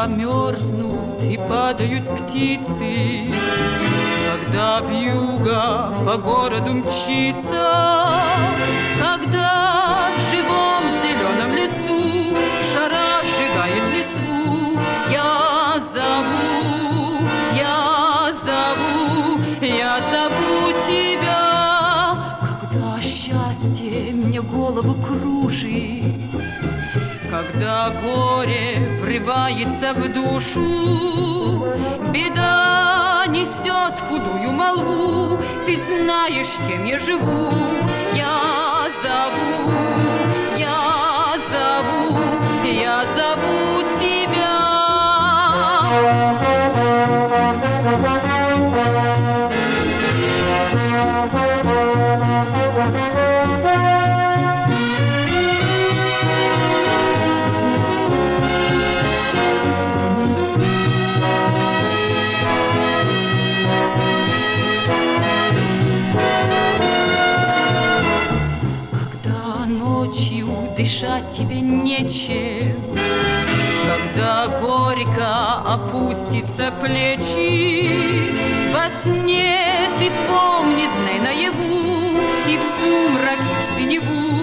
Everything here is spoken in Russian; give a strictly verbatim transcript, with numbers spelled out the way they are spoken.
Когда мерзнут и падают птицы, когда вьюга по городу мчится, когда в живом зеленом лесу жара сжигает листву, я зову, я зову, я зову тебя. Когда счастье мне голову кружит, когда горе врывается в душу, беда несет худую молву, ты знаешь, чем я живу. Я зову, я зову, я зову тебя. Ночью дышать тебе нечем, когда горько опустится плечи, во сне ты помни, знай наяву, и в сумрак, и в синеву